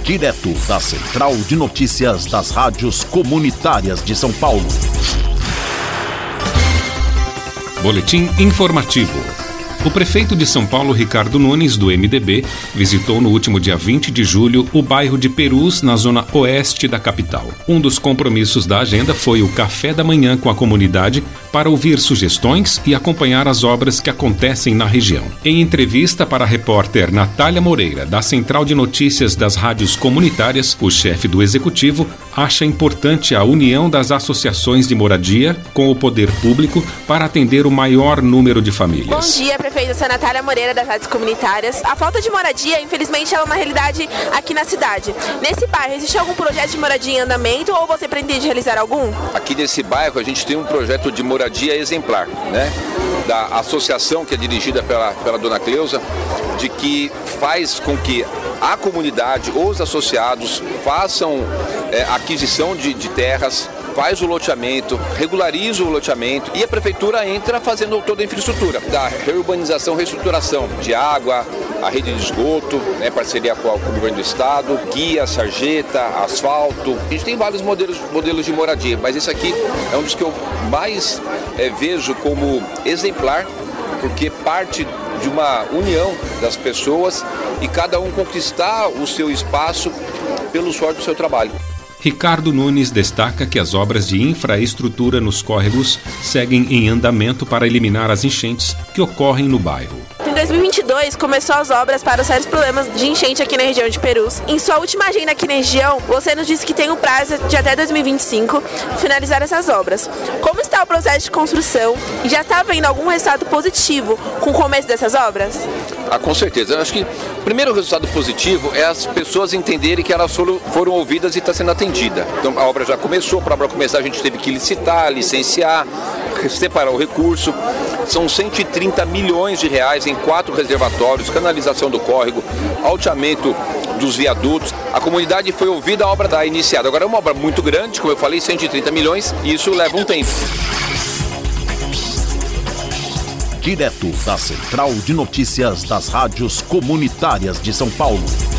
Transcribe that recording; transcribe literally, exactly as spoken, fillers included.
Direto da Central de Notícias das Rádios Comunitárias de São Paulo. Boletim informativo. O prefeito de São Paulo, Ricardo Nunes, do M D B, visitou no último dia vinte de julho o bairro de Perus, na zona oeste da capital. Um dos compromissos da agenda foi o café da manhã com a comunidade para ouvir sugestões e acompanhar as obras que acontecem na região. Em entrevista para a repórter Natália Moreira, da Central de Notícias das Rádios Comunitárias, o chefe do executivo acha importante a união das associações de moradia com o poder público para atender o maior número de famílias. Bom dia, prefeito. Eu sou a Natália Moreira, das Rádios Comunitárias. A falta de moradia, infelizmente, é uma realidade aqui na cidade. Nesse bairro, existe algum projeto de moradia em andamento ou você pretende realizar algum? Aqui nesse bairro, a gente tem um projeto de moradia exemplar, né? Da associação que é dirigida pela, pela dona Cleusa, de que faz com que a comunidade, os associados, façam é, aquisição de, de terras, faz o loteamento, regulariza o loteamento e a prefeitura entra fazendo toda a infraestrutura da reurbanização, reestruturação de água, a rede de esgoto, né, parceria com, com o governo do estado, guia, sarjeta, asfalto. A gente tem vários modelos, modelos de moradia, mas esse aqui é um dos que eu mais é, vejo como exemplar, porque parte de uma união das pessoas e cada um conquistar o seu espaço pelo suor do seu trabalho. Ricardo Nunes destaca que as obras de infraestrutura nos córregos seguem em andamento para eliminar as enchentes que ocorrem no bairro. Em dois mil e vinte e dois, começou as obras para os sérios problemas de enchente aqui na região de Perus. Em sua última agenda aqui na região, você nos disse que tem um prazo de até dois mil e vinte e cinco finalizar essas obras. Como está o processo de construção e já está havendo algum resultado positivo com o começo dessas obras? Ah, com certeza. Eu acho que o primeiro resultado positivo é as pessoas entenderem que elas foram, foram ouvidas e está sendo atendida. Então a obra já começou, para a obra começar a gente teve que licitar, licenciar, separar o recurso. São cento e trinta milhões de reais em quatro reservatórios, canalização do córrego, alteamento dos viadutos. A comunidade foi ouvida, a obra está iniciada. Agora é uma obra muito grande, como eu falei, cento e trinta milhões, e isso leva um tempo. Direto da Central de Notícias das Rádios Comunitárias de São Paulo.